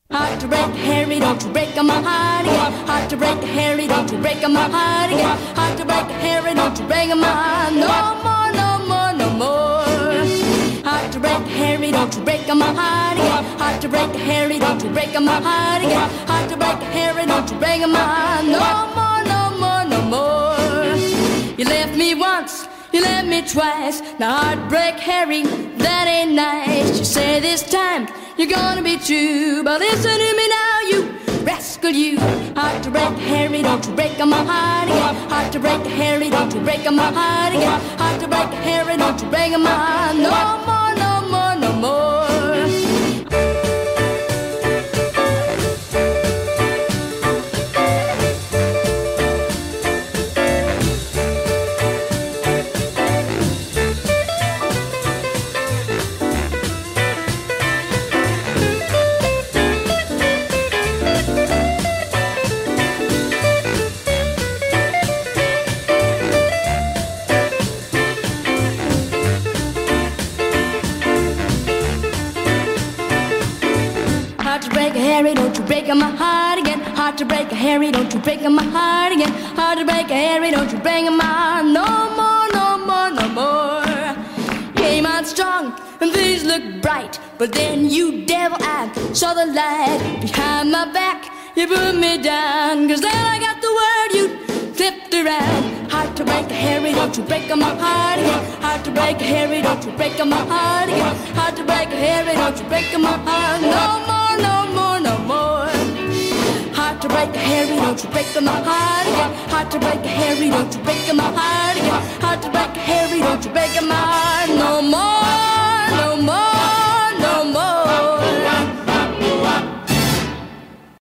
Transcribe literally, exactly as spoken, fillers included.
Hard to break, Harry, don't you break my heart again. Hard to break, Harry, don't you break my heart again. Hard to break, Harry, don't you break my heart no more, no more, no more. Hard to break, Harry, don't you break my heart again. Hard to break, Harry, don't you break my heart again. Hard to break, Harry, don't you break my heart no more, no more, no more. You left me once, you left me twice. Now heartbreak, Harry, that ain't nice. You say this time you're gonna be true, but listen to me now, you rascal, you. Hard to break, Harry, don't you break my heart again. Hard to break, Harry, don't you break my heart again. Hard to break, Harry, don't you break my heart no more, no more, no more. Hard to break, Harry, don't you break my heart again. Hard to break, Harry, don't you break my heart again. Hard to break, Harry, don't you break my heart no more, no more, no more. Came on strong and things looked bright, but then you devil-eyed saw the light behind my back. You put me down, cause then I got the word you flipped around. Hard to break, Harry, don't you break my heart again. Hard to break, Harry, don't you break my heart again. Hard to break, Harry, don't you break my heart no more, no more, no more. Hard to break, Harry, don't you break my heart again. Hard to break, Harry, don't you break my heart again. Hard to break, Harry, don't you break my heart no more, no more.